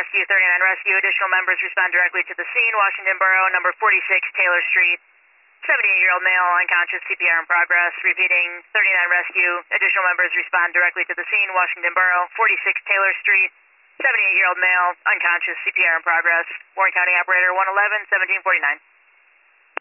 Rescue, 39 Rescue. Additional members respond directly to the scene. Washington Borough, number 46 Taylor Street. 78-year-old male, unconscious, CPR in progress. Repeating, 39 Rescue. Additional members respond directly to the scene. Washington Borough, 46 Taylor Street. 78-year-old male, unconscious, CPR in progress. Warren County Operator 111, 1749.